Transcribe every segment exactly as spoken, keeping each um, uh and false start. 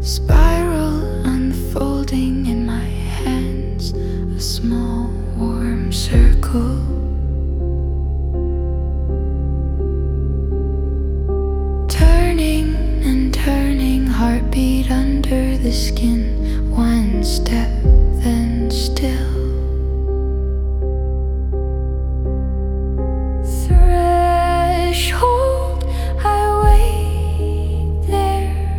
Spiral unfolding in my hands, a small warm circle. Turning and turning, heartbeat under the skin, one step then still. Threshold, I wait there.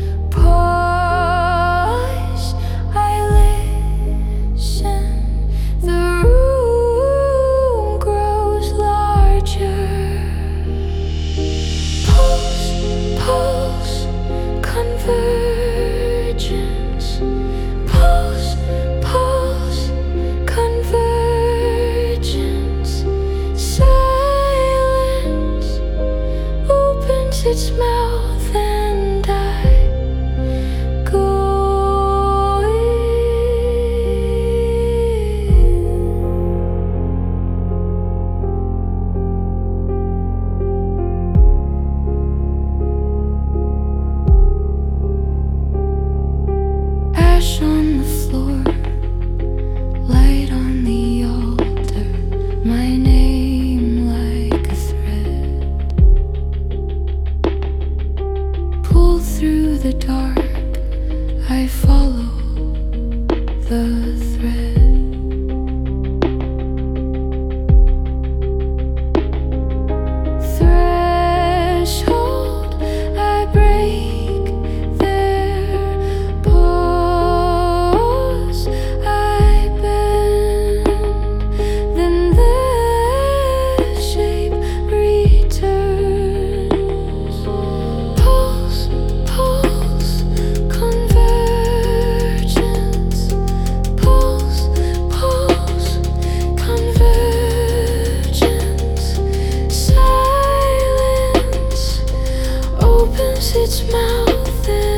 Pause, I listen. The room grows larger. Pulse, pulse, convergence. Pulse, pulse, convergence. Silence opens its mouth and I go in. Ash on the floor, light on the altar, my name like a thread. Pull through the dark, I follow the thread. Threshold, I break there. Pause, I bend. Then the shape returns. Pulse, pulse, convergence. Pulse, pulse, convergence. Silence opens its mouth and